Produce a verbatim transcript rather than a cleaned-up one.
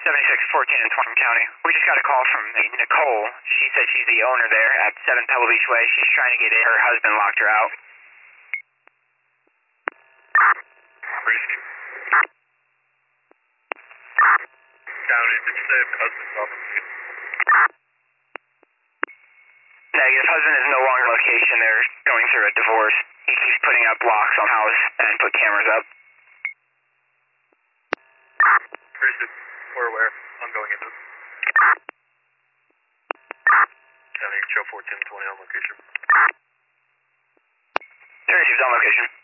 seventy-six, fourteen, and twenty County. We just got a call from Nicole. She said she's the owner there at seven Pebble Beach Way. She's trying to get in. Her husband locked her out. Appreciate it. County, did you say husband's off the street? Negative. Husband is no longer location. They're going through a divorce. He keeps putting up blocks on house and put cameras up. Appreciate it. We're aware. I'm going into this. County, show fourteen twenty on location. There, she's on location.